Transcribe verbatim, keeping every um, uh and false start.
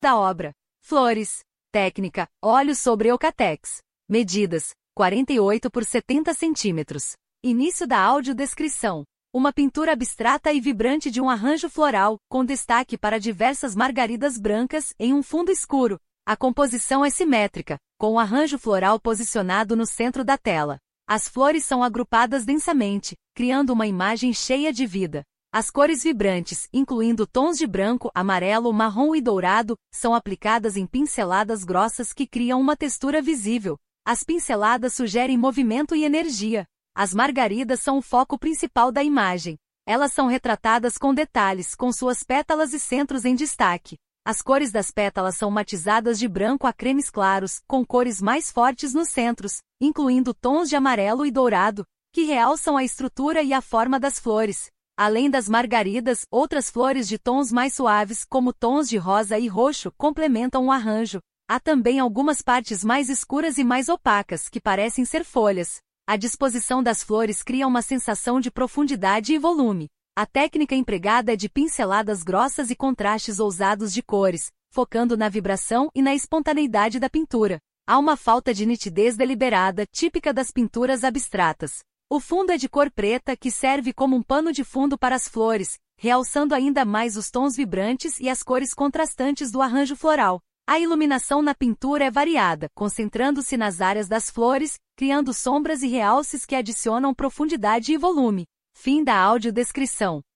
da obra. Flores. Técnica, óleo sobre Eucatex. Medidas, quarenta e oito por setenta centímetros. Início da audiodescrição. Uma pintura abstrata e vibrante de um arranjo floral, com destaque para diversas margaridas brancas em um fundo escuro. A composição é simétrica, com o arranjo floral posicionado no centro da tela. As flores são agrupadas densamente, criando uma imagem cheia de vida. As cores vibrantes, incluindo tons de branco, amarelo, marrom e dourado, são aplicadas em pinceladas grossas que criam uma textura visível. As pinceladas sugerem movimento e energia. As margaridas são o foco principal da imagem. Elas são retratadas com detalhes, com suas pétalas e centros em destaque. As cores das pétalas são matizadas de branco a cremes claros, com cores mais fortes nos centros, incluindo tons de amarelo e dourado, que realçam a estrutura e a forma das flores. Além das margaridas, outras flores de tons mais suaves, como tons de rosa e roxo, complementam o arranjo. Há também algumas partes mais escuras e mais opacas, que parecem ser folhas. A disposição das flores cria uma sensação de profundidade e volume. A técnica empregada é de pinceladas grossas e contrastes ousados de cores, focando na vibração e na espontaneidade da pintura. Há uma falta de nitidez deliberada, típica das pinturas abstratas. O fundo é de cor preta que serve como um pano de fundo para as flores, realçando ainda mais os tons vibrantes e as cores contrastantes do arranjo floral. A iluminação na pintura é variada, concentrando-se nas áreas das flores, criando sombras e realces que adicionam profundidade e volume. Fim da audiodescrição.